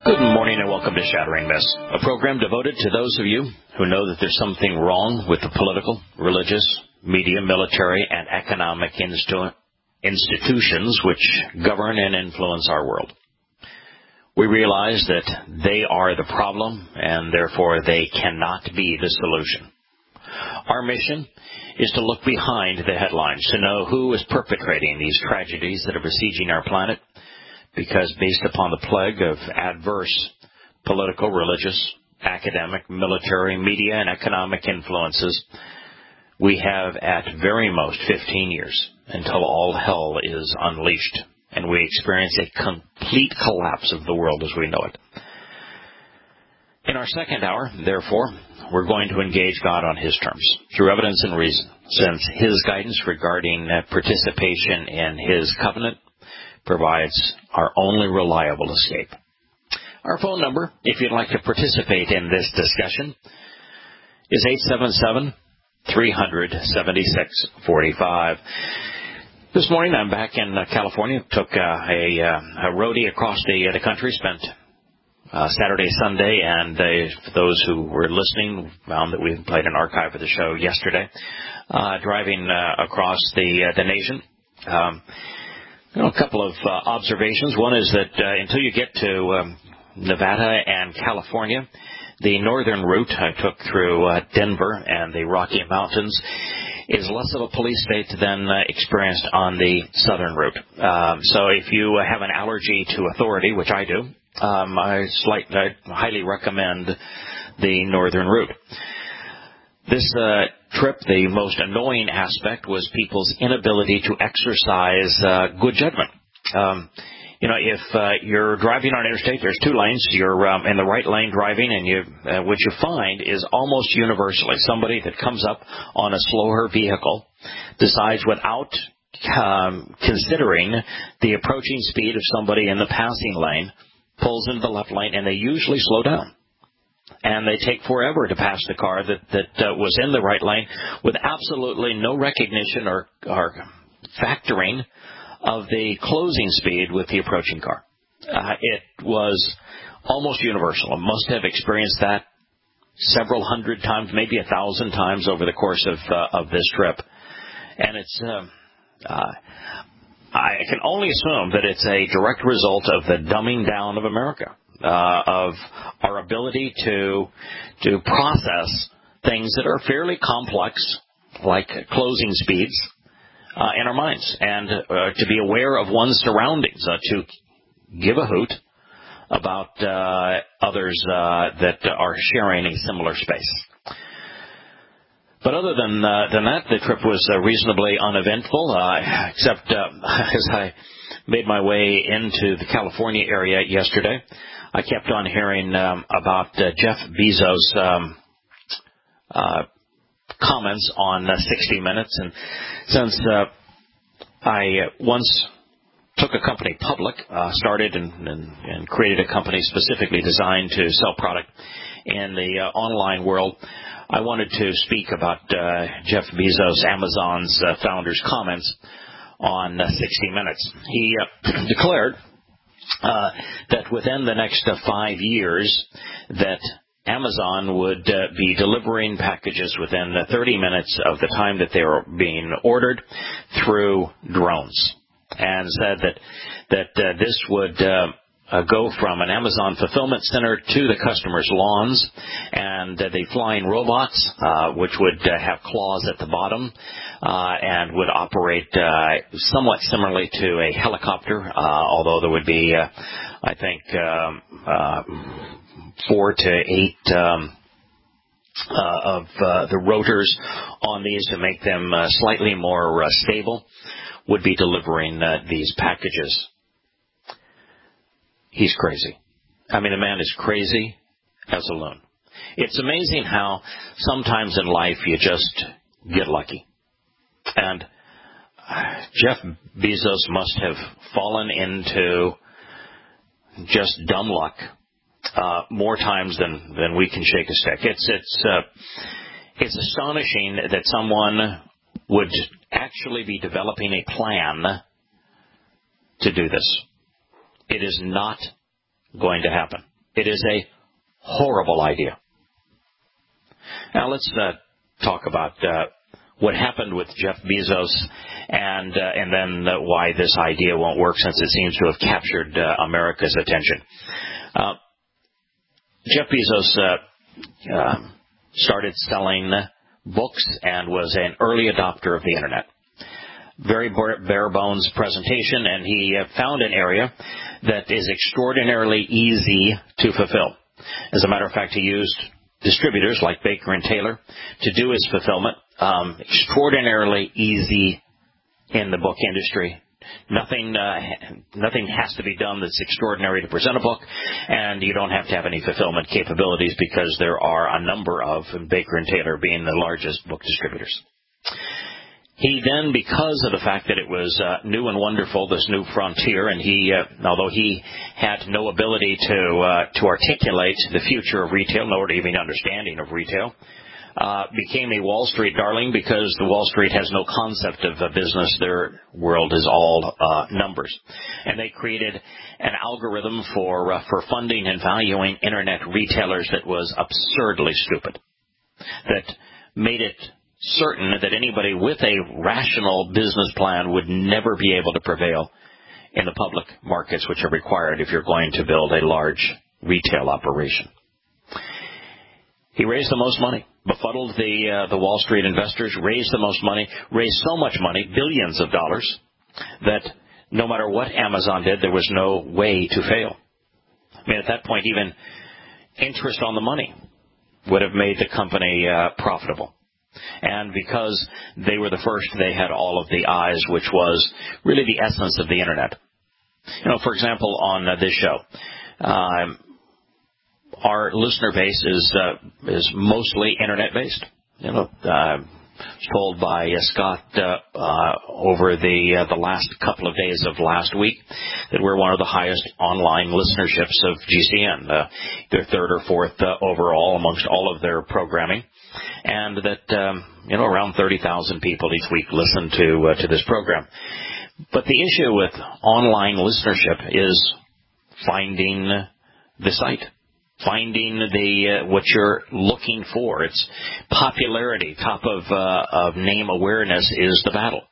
Good morning and welcome to Shattering Myths, a program devoted to those of you who know that there's something wrong with the political, religious, media, military, and economic institutions which govern and influence our world. We realize that they are the problem and therefore they cannot be the solution. Our mission is to look behind the headlines, to know who is perpetrating these tragedies that are besieging our planet, because based upon the plague of adverse political, religious, academic, military, media, and economic influences, we have at very most 15 years until all hell is unleashed and we experience a complete collapse of the world as we know it. In our second hour, therefore, we're going to engage God on His terms, through evidence and reason, since His guidance regarding participation in His covenant provides our only reliable escape. Our phone number, if you'd like to participate in this discussion, is 877-300-7645. This morning I'm back in California. Took a roadie across the country, spent Saturday, Sunday, and for those who were listening, found that we played an archive of the show yesterday, driving across the nation. A couple of observations. One is that until you get to Nevada and California, the northern route I took through Denver and the Rocky Mountains is less of a police state than experienced on the southern route. So if you have an allergy to authority, which I do, I highly recommend the northern route. This trip, the most annoying aspect was people's inability to exercise good judgment. If you're driving on interstate, there's two lanes. You're in the right lane driving, and what you find is almost universally somebody that comes up on a slower vehicle decides without considering the approaching speed of somebody in the passing lane, pulls into the left lane, and they usually slow down. And they take forever to pass the car that was in the right lane with absolutely no recognition or factoring of the closing speed with the approaching car. It was almost universal. I must have experienced that several hundred times, maybe 1,000 times over the course of this trip. And it's I can only assume that it's a direct result of the dumbing down of America. Of our ability to process things that are fairly complex, like closing speeds, in our minds, and to be aware of one's surroundings, to give a hoot about others that are sharing a similar space. But other than that, the trip was reasonably uneventful, except as I made my way into the California area yesterday, I kept on hearing about Jeff Bezos' comments on 60 Minutes. And since I once took a company public, started and created a company specifically designed to sell product in the online world, I wanted to speak about Jeff Bezos, Amazon's founder's comments on 60 Minutes. He declared that within the next 5 years that Amazon would be delivering packages within 30 minutes of the time that they were being ordered through drones, and said that this would go from an Amazon fulfillment center to the customer's lawns, and the flying robots, which would have claws at the bottom, and would operate somewhat similarly to a helicopter, although there would be, I think, 4 to 8 of the rotors on these to make them slightly more stable, would be delivering these packages. He's crazy. I mean, the man is crazy as a loon. It's amazing how sometimes in life you just get lucky. And Jeff Bezos must have fallen into just dumb luck more times than we can shake a stick. It's astonishing that someone would actually be developing a plan to do this. It is not going to happen. It is a horrible idea. Now let's talk about what happened with Jeff Bezos and then why this idea won't work, since it seems to have captured America's attention. Jeff Bezos started selling books and was an early adopter of the Internet. Very bare bones presentation, and he found an area that is extraordinarily easy to fulfill. As a matter of fact, he used distributors like Baker and Taylor to do his fulfillment. Extraordinarily easy in the book industry. Nothing has to be done that's extraordinary to present a book, and you don't have to have any fulfillment capabilities because there are a number of, Baker and Taylor being the largest book distributors. He then, because of the fact that it was new and wonderful, this new frontier, and he, although he had no ability to articulate the future of retail, nor even understanding of retail, became a Wall Street darling, because the Wall Street has no concept of a business. Their world is all numbers. And they created an algorithm for funding and valuing Internet retailers that was absurdly stupid, that made it certain that anybody with a rational business plan would never be able to prevail in the public markets, which are required if you're going to build a large retail operation. He raised the most money, befuddled the Wall Street investors, raised the most money, raised so much money, billions of dollars, that no matter what Amazon did, there was no way to fail. I mean, at that point, even interest on the money would have made the company profitable. And because they were the first, they had all of the eyes, which was really the essence of the Internet. You know, for example, on this show, our listener base is mostly Internet-based. You know, told by Scott over the last couple of days of last week that we're one of the highest online listenerships of GCN. They're third or fourth overall amongst all of their programming, and that around 30,000 people each week listen to this program. But the issue with online listenership is finding the site. Finding what you're looking for. It's popularity, top of name awareness is the battle.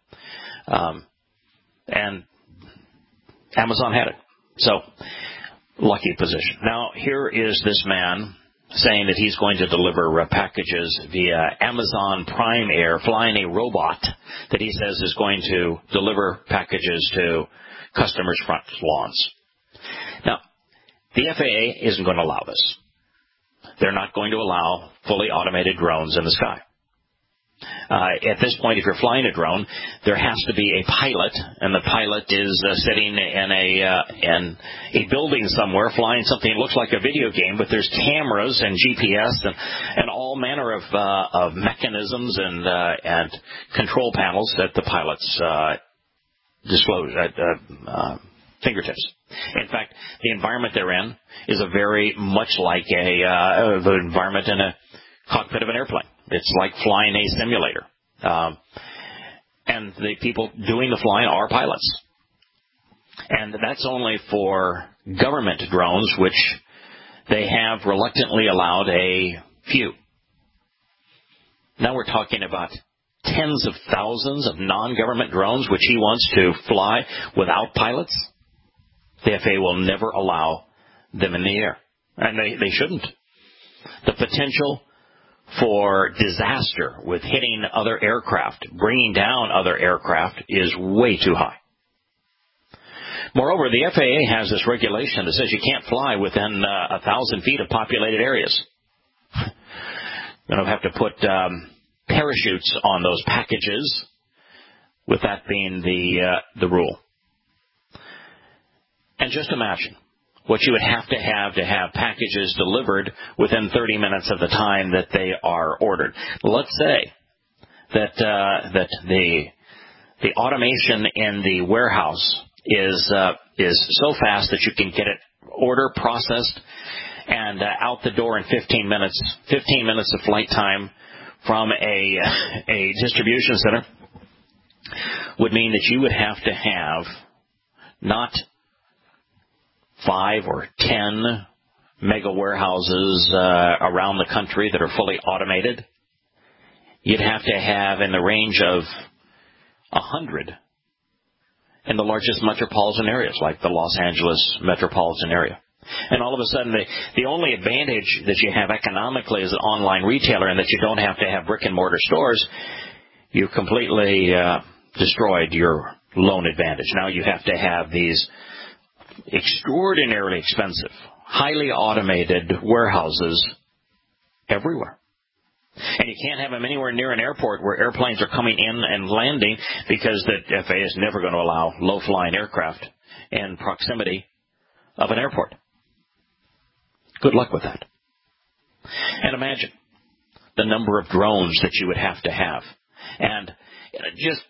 And Amazon had it. So, lucky position. Now, here is this man saying that he's going to deliver packages via Amazon Prime Air, flying a robot that he says is going to deliver packages to customers' front lawns. Now, the FAA isn't going to allow this. They're not going to allow fully automated drones in the sky. At this point, if you're flying a drone, there has to be a pilot, and the pilot is sitting in a building somewhere flying something that looks like a video game, but there's cameras and GPS and all manner of mechanisms and control panels that the pilots disclose at fingertips. In fact, the environment they're in is a very much like the environment in a cockpit of an airplane. It's like flying a simulator. And the people doing the flying are pilots. And that's only for government drones, which they have reluctantly allowed a few. Now we're talking about tens of thousands of non-government drones, which he wants to fly without pilots. The FAA will never allow them in the air. And they shouldn't. The potential for disaster with hitting other aircraft, bringing down other aircraft, is way too high. Moreover, the FAA has this regulation that says you can't fly within 1,000 feet of populated areas. You're going to have to put parachutes on those packages, with that being the rule. And just imagine what you would have to have packages delivered within 30 minutes of the time that they are ordered. Let's say that the automation in the warehouse is so fast that you can get it order processed and out the door in 15 minutes. 15 minutes of flight time from a distribution center would mean that you would have to have not 5 or 10 mega warehouses around the country that are fully automated, you'd have to have in the range of 100 in the largest metropolitan areas, like the Los Angeles metropolitan area. And all of a sudden, the only advantage that you have economically as an online retailer, and that you don't have to have brick-and-mortar stores, you completely destroyed your lone advantage. Now you have to have these extraordinarily expensive, highly automated warehouses everywhere. And you can't have them anywhere near an airport where airplanes are coming in and landing, because the FAA is never going to allow low-flying aircraft in proximity of an airport. Good luck with that. And imagine the number of drones that you would have to have. And just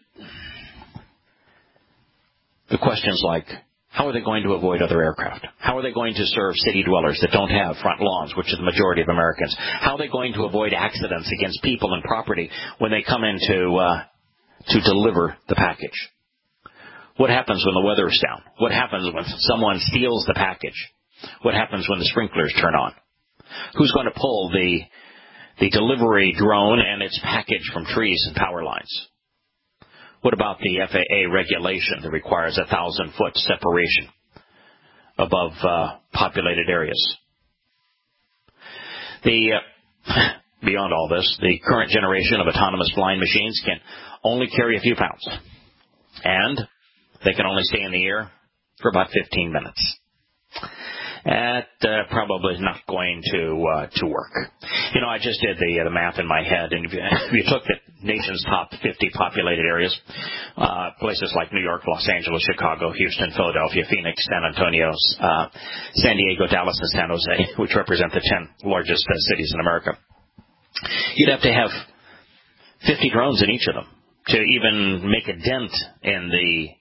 the questions like, how are they going to avoid other aircraft? How are they going to serve city dwellers that don't have front lawns, which is the majority of Americans? How are they going to avoid accidents against people and property when they come in to deliver the package? What happens when the weather is down? What happens when someone steals the package? What happens when the sprinklers turn on? Who's going to pull the delivery drone and its package from trees and power lines? What about the FAA regulation that requires 1,000-foot separation above populated areas? Beyond all this, the current generation of autonomous flying machines can only carry a few pounds, and they can only stay in the air for about 15 minutes. That probably is not going to work. You know, I just did the math in my head, and if you took the nation's top 50 populated areas, places like New York, Los Angeles, Chicago, Houston, Philadelphia, Phoenix, San Antonio, San Diego, Dallas, and San Jose, which represent the 10 largest cities in America, you'd have to have 50 drones in each of them to even make a dent in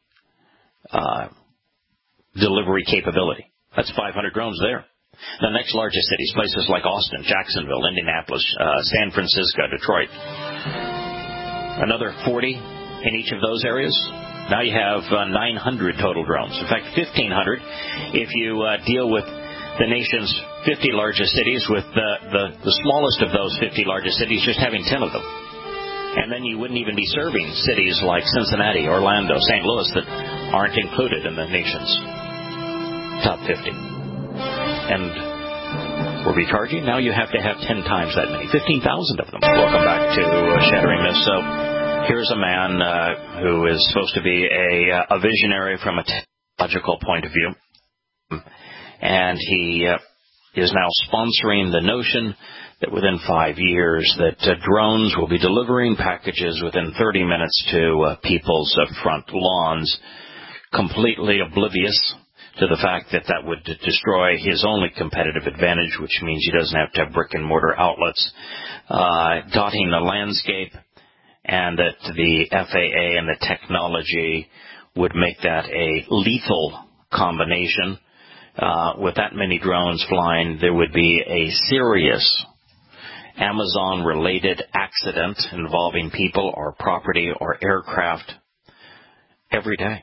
the delivery capability. That's 500 drones there. The next largest cities, places like Austin, Jacksonville, Indianapolis, San Francisco, Detroit. Another 40 in each of those areas. Now you have 900 total drones. In fact, 1,500 if you deal with the nation's 50 largest cities, with the smallest of those 50 largest cities just having 10 of them. And then you wouldn't even be serving cities like Cincinnati, Orlando, St. Louis that aren't included in the nation's top 50. And we're recharging. Now you have to have 10 times that many, 15,000 of them. Welcome back to Shattering Myths. So here's a man who is supposed to be a visionary from a technological point of view. And he is now sponsoring the notion that within 5 years that drones will be delivering packages within 30 minutes to people's front lawns, completely oblivious to the fact that that would destroy his only competitive advantage, which means he doesn't have to have brick-and-mortar outlets dotting the landscape, and that the FAA and the technology would make that a lethal combination. With that many drones flying, there would be a serious Amazon-related accident involving people or property or aircraft every day.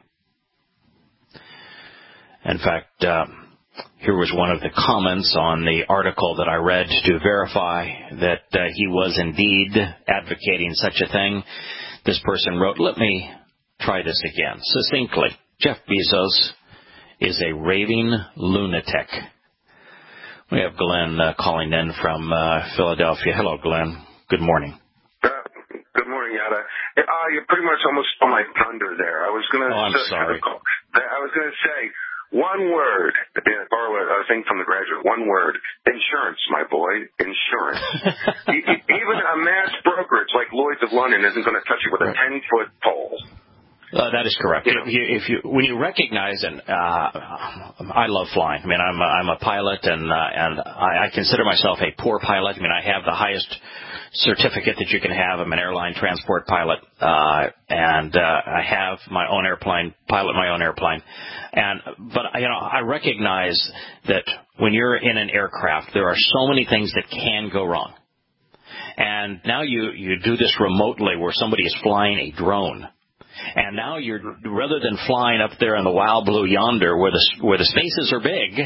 In fact, here was one of the comments on the article that I read to verify that he was indeed advocating such a thing. This person wrote, "Let me try this again. Succinctly, Jeff Bezos is a raving lunatic." We have Glenn calling in from Philadelphia. Hello, Glenn. Good morning. Good morning, Yada. You pretty much almost stole my thunder there. I was going to. Oh, I'm sorry. I was going to say one word. Borrow a thing from The Graduate. One word: insurance, my boy. Insurance. Even a mass brokerage like Lloyd's of London isn't going to touch you with a 10-foot pole. That is correct. When you recognize, and I love flying. I mean, I'm a pilot, and I consider myself a poor pilot. I mean, I have the highest certificate that you can have. I'm an airline transport pilot, and I have my own airplane, pilot my own airplane. But I recognize that when you're in an aircraft, there are so many things that can go wrong. And now you do this remotely, where somebody is flying a drone. And now you're, rather than flying up there in the wild blue yonder where the spaces are big,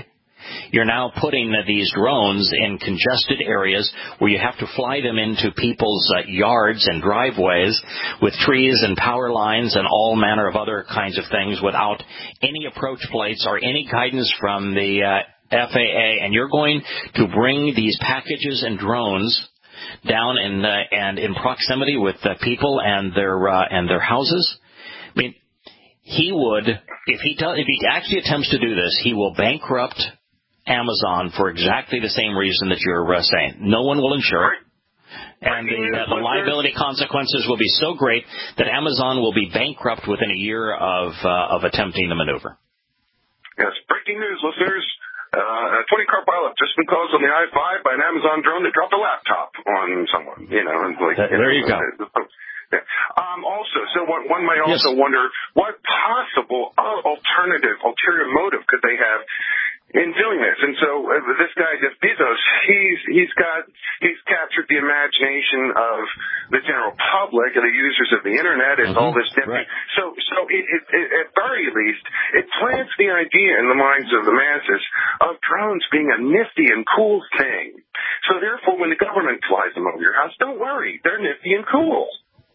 you're now putting these drones in congested areas where you have to fly them into people's yards and driveways with trees and power lines and all manner of other kinds of things without any approach plates or any guidance from the FAA, and you're going to bring these packages and drones down and in proximity with people and their houses. I mean, he would, if he actually attempts to do this, he will bankrupt Amazon for exactly the same reason that you're saying. No one will insure it. And the liability consequences will be so great that Amazon will be bankrupt within a year of attempting the maneuver. Yes, breaking news, listeners. A 20-car pilot just been caused on the I-5 by an Amazon drone that dropped a laptop on someone. There you go. Yeah. Also, so one might also wonder what possible ulterior motive could they have in doing this. And so this guy, Jeff Bezos, he's captured the imagination of the general public and the users of the internet and all this different. Right. So it at very least, it plants the idea in the minds of the masses of drones being a nifty and cool thing. So therefore, when the government flies them over your house, don't worry, they're nifty and cool.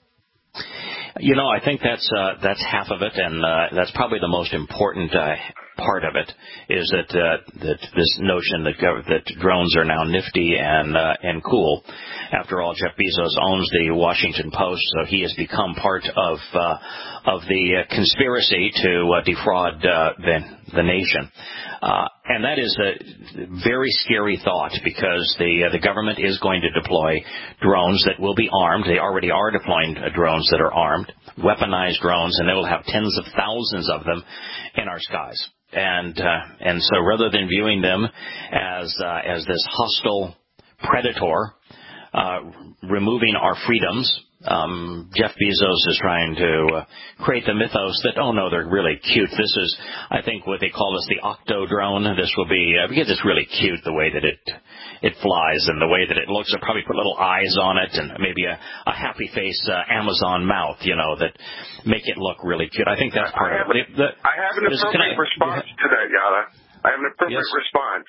I think that's half of it, and that's probably the most important part of it, is that this notion that drones are now nifty and cool. After all, Jeff Bezos owns the Washington Post, so he has become part of the conspiracy to defraud the nation. And that is a very scary thought, because the government is going to deploy drones that will be armed. They already are deploying drones that are armed, weaponized drones, and they will have tens of thousands of them in our skies. And so rather than viewing them as this hostile predator, removing our freedoms, Jeff Bezos is trying to create the mythos that, oh no, they're really cute. This is, I think, what they call this the octo drone. This will be, because it's really cute the way that it flies and the way that it looks. They'll probably put little eyes on it and maybe a happy face Amazon mouth, that make it look really cute. I think that's part of it. I have an appropriate response to that, Yada. I have an appropriate response.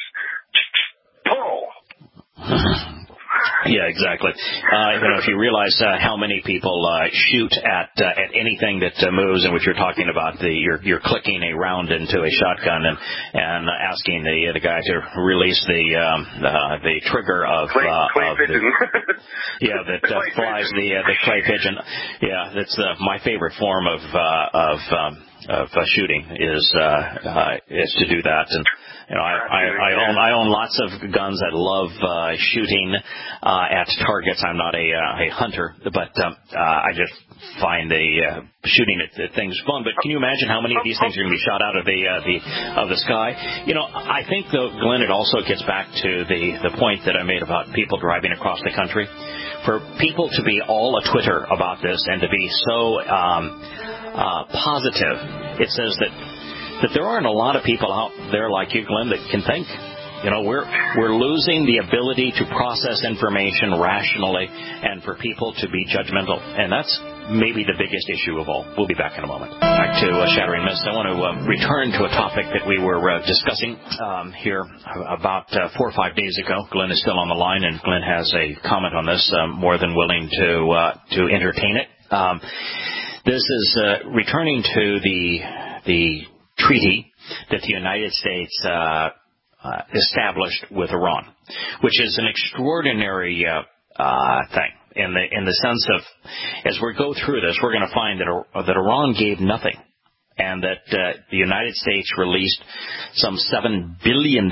Pull. Yeah, exactly. If you realize how many people shoot at anything that moves, and what you're talking about, you're clicking a round into a shotgun and asking the guy to release the trigger of clay pigeon. That flies the clay pigeon. Yeah, that's my favorite form of shooting is to do that. And I own lots of guns. I love shooting at targets. I'm not a hunter, but I just find shooting at things fun. But can you imagine how many of these things are going to be shot out of the sky? I think, though, Glenn, it also gets back to the point that I made about people driving across the country. For people to be all a Twitter about this and to be so positive, it says that there aren't a lot of people out there like you, Glenn, that can think. We're losing the ability to process information rationally and for people to be judgmental. And that's maybe the biggest issue of all. We'll be back in a moment. Back to Shattering Myths. I want to return to a topic that we were discussing here about 4 or 5 days ago. Glenn is still on the line, and Glenn has a comment on this, more than willing to entertain it. This is returning to the treaty that the United States established with Iran, which is an extraordinary thing in the sense of, as we go through this, we're going to find that Iran gave nothing, and that the United States released some $7 billion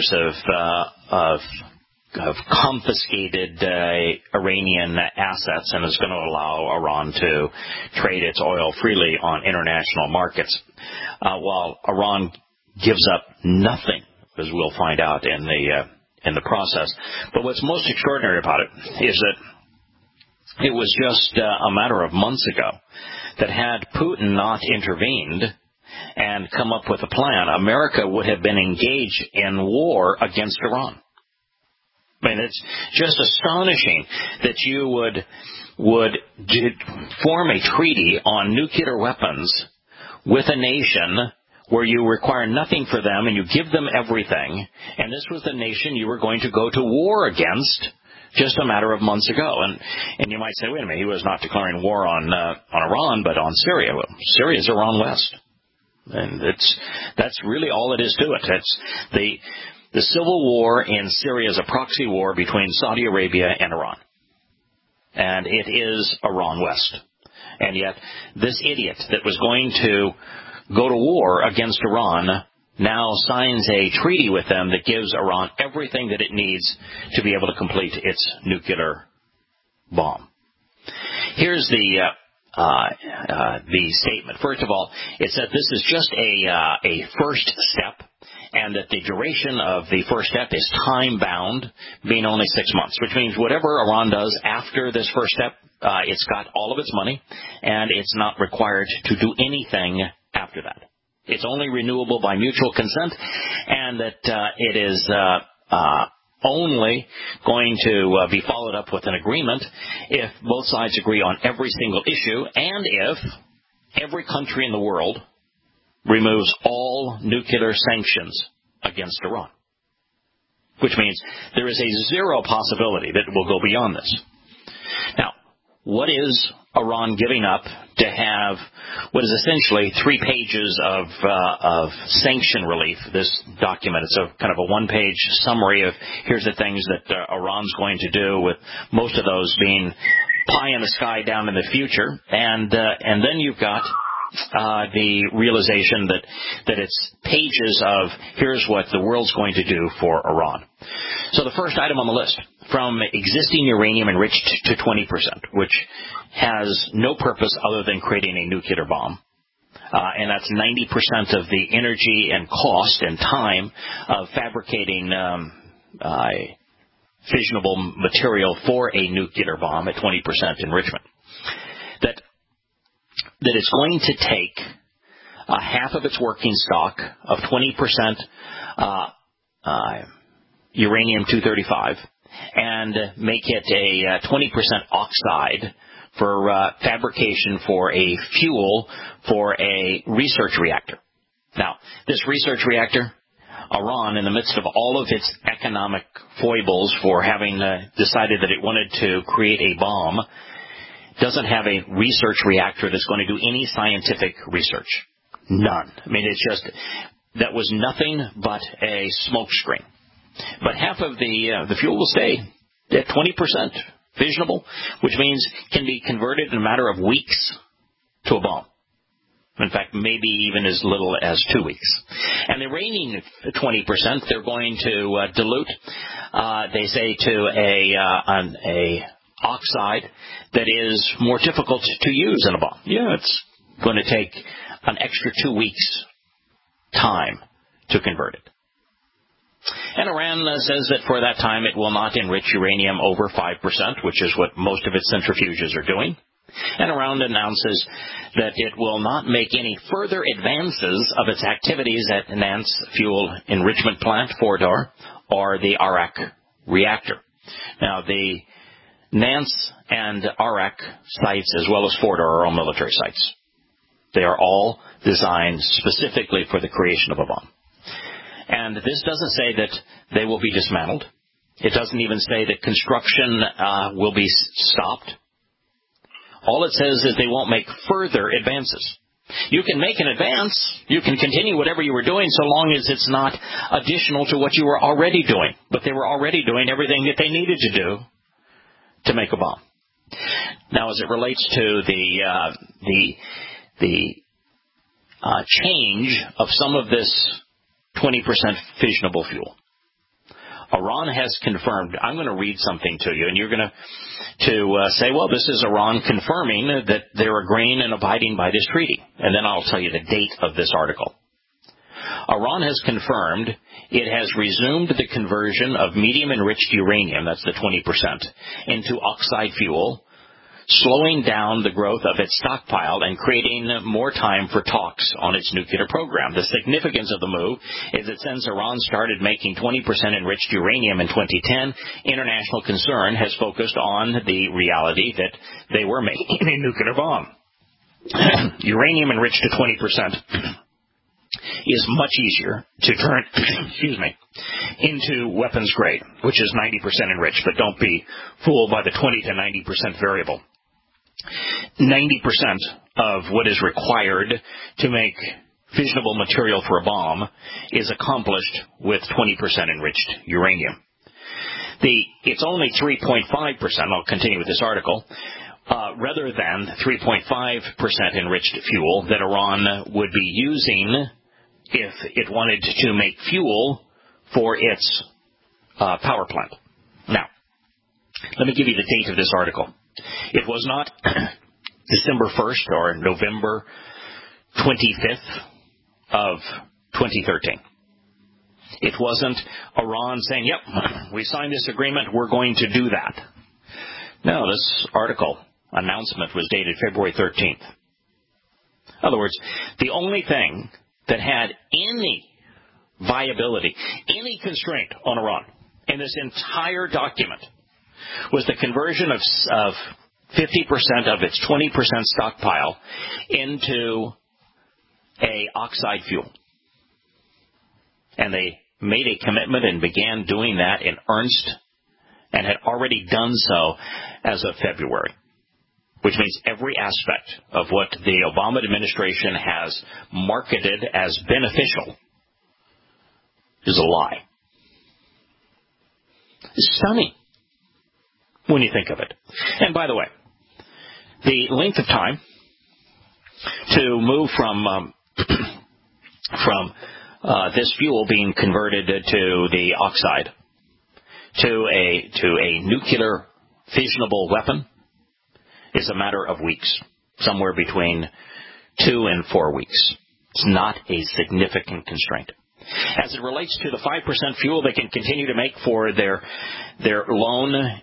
of confiscated Iranian assets, and is going to allow Iran to trade its oil freely on international markets, while Iran gives up nothing, as we'll find out in the process. But what's most extraordinary about it is that it was just a matter of months ago that had Putin not intervened and come up with a plan, America would have been engaged in war against Iran. I mean, it's just astonishing that you would form a treaty on nuclear weapons with a nation where you require nothing for them and you give them everything, and this was the nation you were going to go to war against just a matter of months ago. And you might say, wait a minute, he was not declaring war on Iran, but on Syria. Well, Syria is Iran West. And that's really all it is to it. It's the civil war in Syria is a proxy war between Saudi Arabia and Iran. And it is Iran West. And yet, this idiot that was going to go to war against Iran now signs a treaty with them that gives Iran everything that it needs to be able to complete its nuclear bomb. Here's the statement. First of all, it said this is just a first step, and that the duration of the first step is time-bound, being only 6 months, which means whatever Iran does after this first step, it's got all of its money, and it's not required to do anything after that. It's only renewable by mutual consent, and that it is only going to be followed up with an agreement if both sides agree on every single issue, and if every country in the world removes all nuclear sanctions against Iran, which means there is a zero possibility that it will go beyond this. Now, what is Iran giving up to have what is essentially 3 pages of sanction relief? This document, it's a kind of a one-page summary of here's the things that Iran's going to do, with most of those being pie in the sky down in the future. And then you've got the realization that it's pages of here's what the world's going to do for Iran. So the first item on the list, from existing uranium enriched to 20%, which has no purpose other than creating a nuclear bomb. And that's 90% of the energy and cost and time of fabricating fissionable material for a nuclear bomb at 20% enrichment. That it's going to take half of its working stock of 20% uranium-235 and make it a 20% oxide for fabrication for a fuel for a research reactor. Now, this research reactor, Iran, in the midst of all of its economic foibles for having decided that it wanted to create a bomb, doesn't have a research reactor that's going to do any scientific research. None. I mean, it's just, that was nothing but a smokescreen. But half of the fuel will stay at 20% fissionable, which means can be converted in a matter of weeks to a bomb. In fact, maybe even as little as 2 weeks. And the remaining 20%, they're going to dilute, they say, to a oxide that is more difficult to use in a bomb. Yeah, it's going to take an extra 2 weeks time to convert it. And Iran says that for that time it will not enrich uranium over 5%, which is what most of its centrifuges are doing. And Iran announces that it will not make any further advances of its activities at Nance Fuel Enrichment Plant, Fordow, or the Arak reactor. Now, the Nance and Arak sites, as well as Fordow, are all military sites. They are all designed specifically for the creation of a bomb. And this doesn't say that they will be dismantled. It doesn't even say that construction will be stopped. All it says is they won't make further advances. You can make an advance. You can continue whatever you were doing so long as it's not additional to what you were already doing. But they were already doing everything that they needed to do to make a bomb. Now, as it relates to the change of some of this 20% fissionable fuel, Iran has confirmed. I'm going to read something to you, and you're going to say, well, this is Iran confirming that they're agreeing and abiding by this treaty. And then I'll tell you the date of this article. Iran has confirmed it has resumed the conversion of medium-enriched uranium, that's the 20%, into oxide fuel, slowing down the growth of its stockpile and creating more time for talks on its nuclear program. The significance of the move is that since Iran started making 20% enriched uranium in 2010, international concern has focused on the reality that they were making a nuclear bomb. Uranium enriched to 20% is much easier to turn, into weapons grade, which is 90% enriched. But don't be fooled by the 20 to 90% variable. 90% of what is required to make fissionable material for a bomb is accomplished with 20% enriched uranium. It's only 3.5%, I'll continue with this article, rather than 3.5% enriched fuel that Iran would be using if it wanted to make fuel for its power plant. Now, let me give you the date of this article. It was not December 1st or November 25th of 2013. It wasn't Iran saying, yep, we signed this agreement, we're going to do that. No, this article announcement was dated February 13th. In other words, the only thing that had any viability, any constraint on Iran in this entire document was the conversion of 50% of its 20% stockpile into a oxide fuel. And they made a commitment and began doing that in earnest and had already done so as of February, which means every aspect of what the Obama administration has marketed as beneficial is a lie. It's stunning when you think of it. And by the way, the length of time to move from this fuel being converted to the oxide to a nuclear fissionable weapon is a matter of weeks, somewhere between 2 and 4 weeks. It's not a significant constraint. As it relates to the 5% fuel they can continue to make for their lone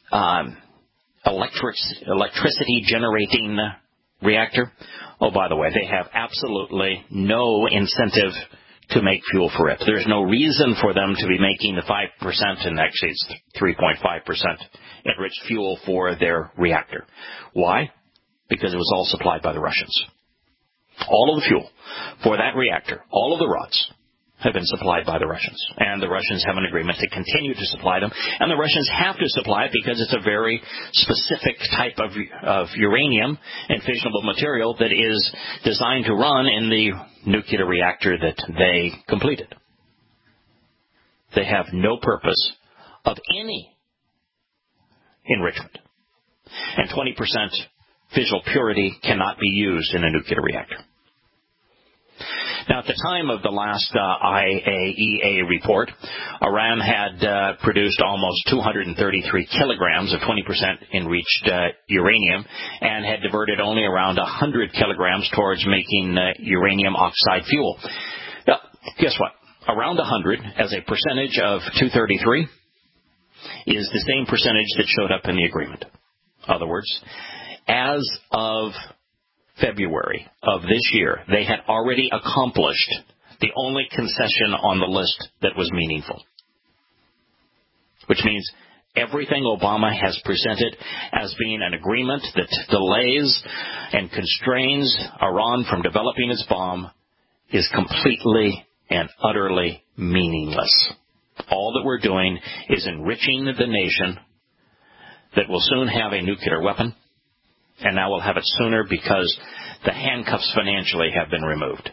electricity generating reactor, oh, by the way, they have absolutely no incentive to make fuel for it. There's no reason for them to be making the 5%, and actually it's 3.5% enriched fuel for their reactor. Why? Because it was all supplied by the Russians. All of the fuel for that reactor, all of the rods, have been supplied by the Russians. And the Russians have an agreement to continue to supply them. And the Russians have to supply it because it's a very specific type of uranium and fissionable material that is designed to run in the nuclear reactor that they completed. They have no purpose of any enrichment. And 20% fissional purity cannot be used in a nuclear reactor. Now, at the time of the last IAEA report, Iran had produced almost 233 kilograms of 20% enriched uranium and had diverted only around 100 kilograms towards making uranium oxide fuel. Now, guess what? Around 100 as a percentage of 233 is the same percentage that showed up in the agreement. In other words, as of February of this year, they had already accomplished the only concession on the list that was meaningful. Which means everything Obama has presented as being an agreement that delays and constrains Iran from developing its bomb is completely and utterly meaningless. All that we're doing is enriching the nation that will soon have a nuclear weapon, and now we'll have it sooner because the handcuffs financially have been removed.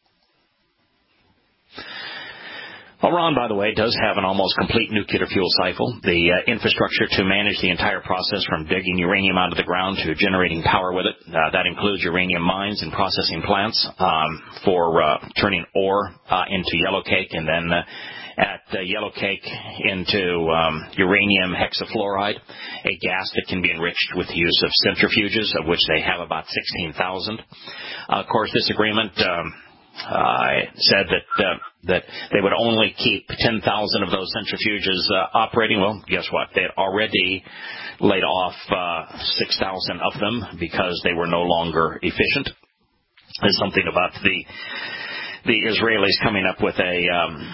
Iran, by the way, does have an almost complete nuclear fuel cycle. The infrastructure to manage the entire process from digging uranium out of the ground to generating power with it. That includes uranium mines and processing plants for turning ore into yellowcake and then at yellowcake into uranium hexafluoride, a gas that can be enriched with the use of centrifuges, of which they have about 16,000. Of course, this agreement said that they would only keep 10,000 of those centrifuges operating. Well, guess what? They had already laid off 6,000 of them because they were no longer efficient. There's something about the Israelis coming up with a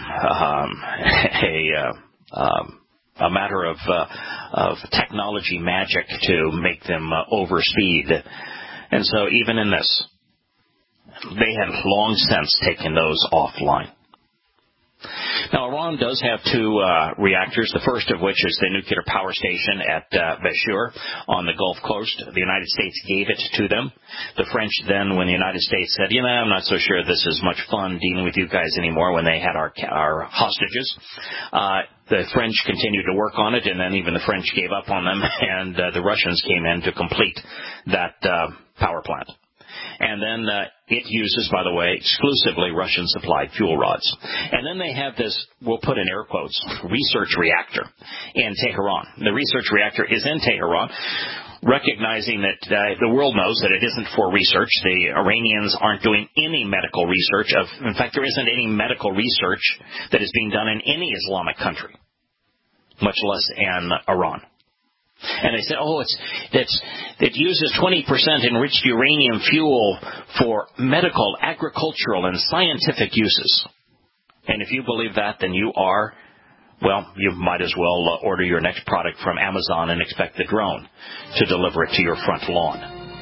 matter of technology magic to make them overspeed. And so even in this, they had long since taken those offline. Now, Iran does have two reactors, the first of which is the nuclear power station at Bashour on the Gulf Coast. The United States gave it to them. The French then, when the United States said, I'm not so sure this is much fun dealing with you guys anymore, when they had our hostages, the French continued to work on it, and then even the French gave up on them, and the Russians came in to complete that power plant. And then it uses, by the way, exclusively Russian-supplied fuel rods. And then they have this, we'll put in air quotes, research reactor in Tehran. The research reactor is in Tehran, recognizing that the world knows that it isn't for research. The Iranians aren't doing any medical research. In fact, there isn't any medical research that is being done in any Islamic country, much less in Iran. And they said, it uses 20% enriched uranium fuel for medical, agricultural, and scientific uses. And if you believe that, then you might as well order your next product from Amazon and expect the drone to deliver it to your front lawn.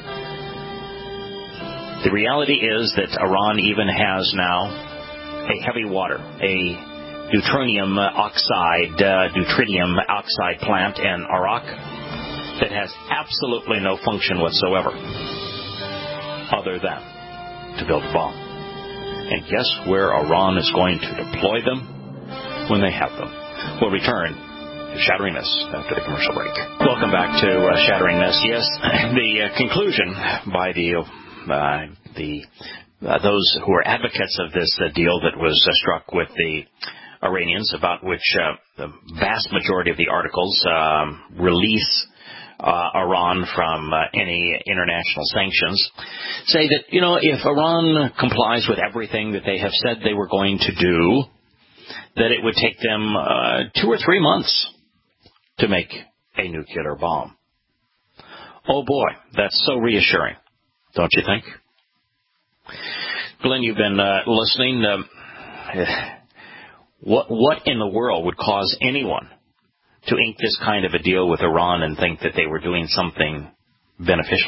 The reality is that Iran even has now a heavy water, a deuterium oxide plant in Arak that has absolutely no function whatsoever other than to build a bomb. And guess where Iran is going to deploy them when they have them? We'll return to Shattering Myths after the commercial break. Welcome back to Shattering Myths. Yes, the conclusion by those who are advocates of this deal that was struck with the Iranians, about which the vast majority of the articles release Iran from any international sanctions, say that, if Iran complies with everything that they have said they were going to do, that it would take them 2 or 3 months to make a nuclear bomb. Oh boy, that's so reassuring, don't you think? Glenn, you've been listening. What in the world would cause anyone to ink this kind of a deal with Iran and think that they were doing something beneficial?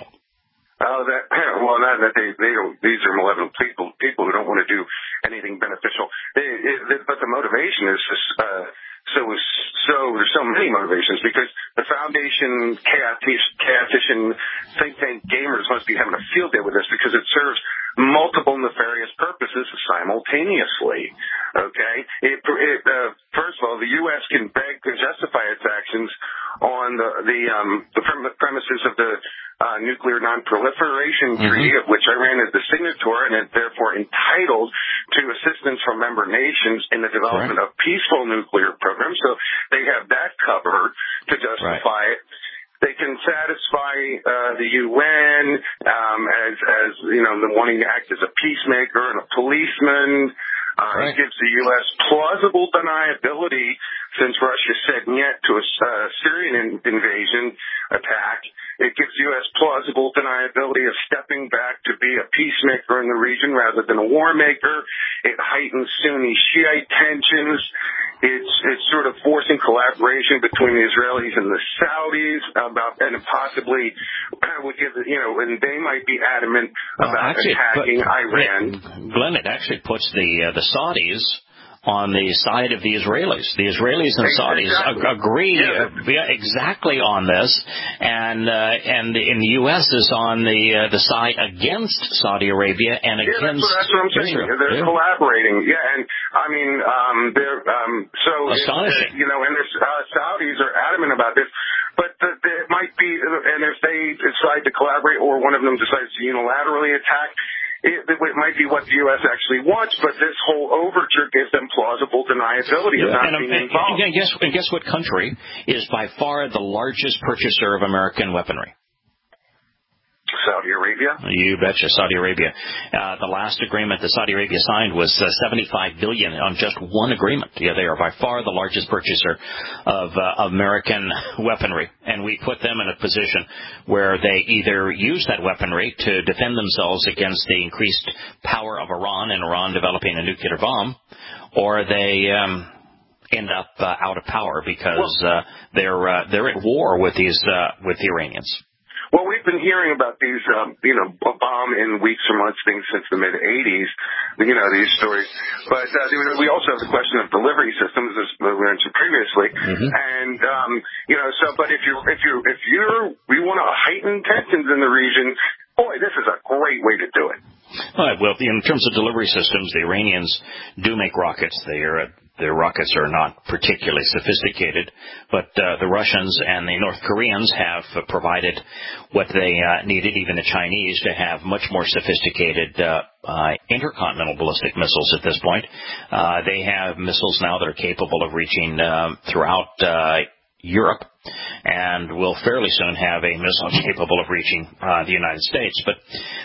They don't. These are malevolent people who don't want to do anything beneficial. But the motivation is so there's so many motivations, because the foundation chaotician think tank gamers must be having a field day with this, because it serves multiple nefarious purposes simultaneously. Okay, first of all, the U.S. can beg and justify its actions on the premises of the Nuclear Non-Proliferation Treaty, of which Iran is the signatory, and is therefore entitled to assistance from member nations in the development of peaceful nuclear programs. So they have that covered to justify it. They can satisfy the UN as the wanting to act as a peacemaker and a policeman. It gives the U.S. plausible deniability, since Russia said niet to a Syrian invasion attack. It gives the U.S. plausible deniability of stepping back to be a peacemaker in the region rather than a war maker. It heightens Sunni-Shiite tensions. It's sort of forcing collaboration between the Israelis and the Saudis and possibly would give, and they might be adamant about attacking Iran. Glenn, it actually puts the Saudis on the side of the Israelis. The Israelis and Saudis agree exactly on this, and in the U.S. is on the side against Saudi Arabia and against that's what I'm saying. Israel. They're collaborating. And I mean, they're astonishing. And the Saudis are adamant about this. But it might be, and if they decide to collaborate, or one of them decides to unilaterally attack, it might be what the U.S. actually wants, but this whole overture gives them plausible deniability of not being involved. And guess what country is by far the largest purchaser of American weaponry? Saudi Arabia? You betcha, Saudi Arabia. The last agreement that Saudi Arabia signed was $75 billion on just one agreement. Yeah, they are by far the largest purchaser of American weaponry, and we put them in a position where they either use that weaponry to defend themselves against the increased power of Iran and Iran developing a nuclear bomb, or they end up out of power because they're at war with the Iranians. Well, we've been hearing about these, bomb in weeks or months things since the mid-'80s, these stories. But we also have the question of delivery systems, as we mentioned previously. Mm-hmm. And, but if we want to heighten tensions in the region, boy, this is a great way to do it. Well, in terms of delivery systems, the Iranians do make rockets. Their rockets are not particularly sophisticated, but the Russians and the North Koreans have provided what they needed, even the Chinese, to have much more sophisticated intercontinental ballistic missiles at this point. They have missiles now that are capable of reaching throughout Europe, and will fairly soon have a missile capable of reaching the United States. But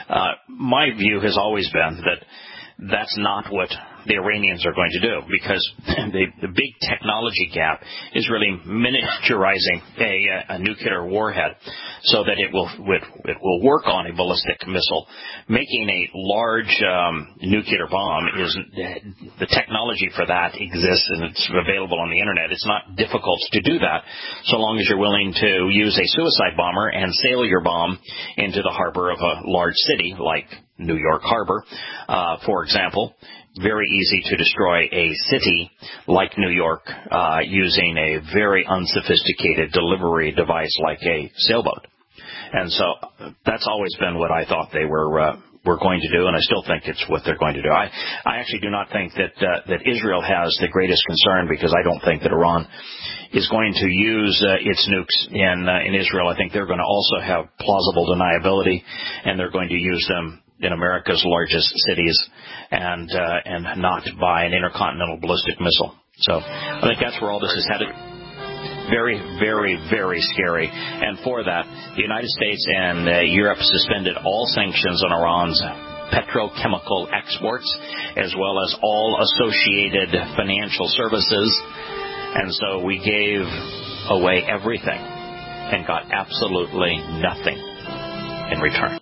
my view has always been that that's not what the Iranians are going to do, because the big technology gap is really miniaturizing a nuclear warhead so that it will work on a ballistic missile. Making a large nuclear bomb the technology for that exists, and it's available on the internet. It's not difficult to do that so long as you're willing to use a suicide bomber and sail your bomb into the harbor of a large city like New York Harbor, for example. Very easy to destroy a city like New York using a very unsophisticated delivery device like a sailboat. And so that's always been what I thought they were going to do, and I still think it's what they're going to do. I actually do not think that Israel has the greatest concern, because I don't think that Iran is going to use its nukes in Israel. I think they're going to also have plausible deniability, and they're going to use them in America's largest cities, and not by an intercontinental ballistic missile. So I think that's where all this is headed. Very, very, very scary. And for that, the United States and Europe suspended all sanctions on Iran's petrochemical exports, as well as all associated financial services. And so we gave away everything and got absolutely nothing in return.